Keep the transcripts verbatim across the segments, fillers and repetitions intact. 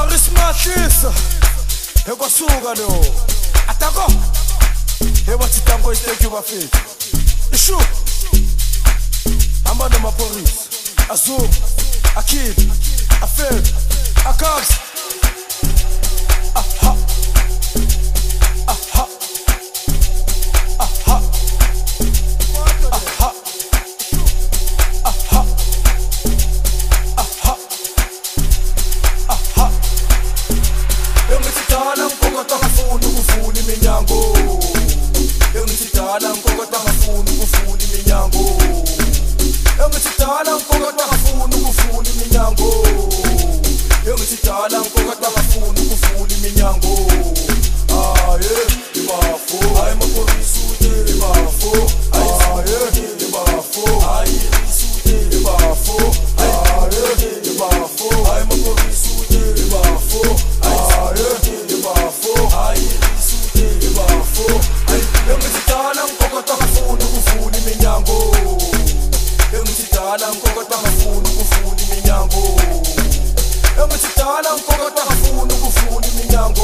Maurice Mahlisa ekwasuka lo atako ewathi tango isteki bafethu ishu amanda mapolice azum akid afel akabs aha aha aha aha aha aha aha engitidala ngokota ngafuni ukufuna iminyango engitidala ngokota ngafuni ukufuna iminyango engitidala ngokota ngafuni ukufuna iminyango engitidala ngokota ngafuni ukufuna iminyango aye ibafo ayi mapolice ude ibafo aye ibafo ayi isute ibafo aye ibafo ayi mapolice ude ibafo aye ibafo ayi isute ibafo ayi engitidala ngokota ngafuni ukufuna iminyango engitidala ngokota ngafuni ukufuna iminyango engitidala ngokota ngafuni ukufuna iminyango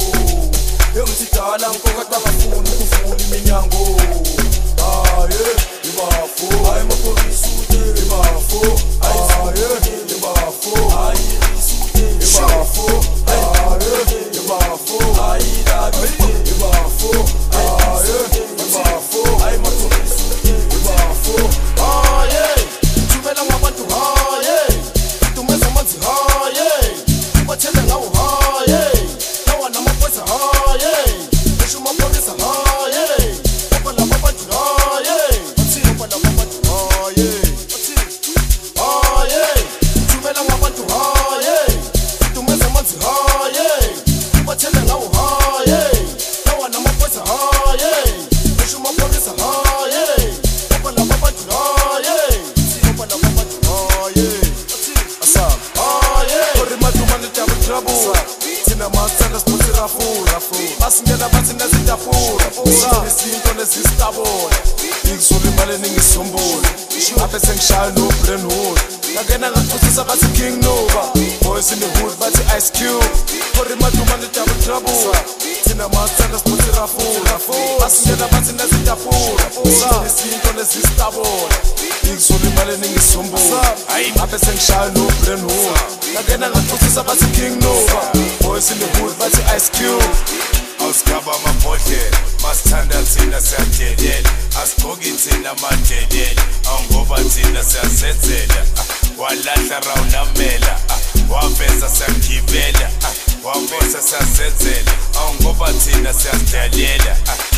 engitidala ngokota ngafuni ukufuna iminyango aye ibafo ayi mapolice ude ibafo aye ibafo ayi isute ibafo aye ibafo ayi dabi ibafo aye ibafo ayi mapolice ude ibafo aye thumela ngabantu haye dumeza amanzi haye bathele ngawo haye lawa namaphoyisa haye esho mapolisa haye baba laba bantu haye bathi baba laba bantu haye bathi haye thumela ngabantu haye dumeza amanzi haye bathele ngawo haye lawa namaphoyisa haye esho mapolisa haye baba laba bantu haye bathi baba laba bantu haye bathi asam haye kori madumane double trouble thina masana siphothera fura basingena bathi nezitafura izinto nezistabona ngizula imali ningisombula aphe sengishaya no brainwood ngakena ngaphosisa bathi King Nova boys in the hood bathi Ice Cube kori madumane double trouble thina masana siphothera fura basingena bathi nezitafura izinto nezistabona ngizula imali ningisombula aphe sengishaya no brainwood ngakena ngaphosisa bathi King Nova boys in the hood bathi Ice Cube awusigaba amabhodlela masithanda thina siyadelela asigqoki thina madelela awungoba thina siyazenzela walahla rawunamela waveza siyagibela wambosa siyazenzela awungoba thina siyazidalela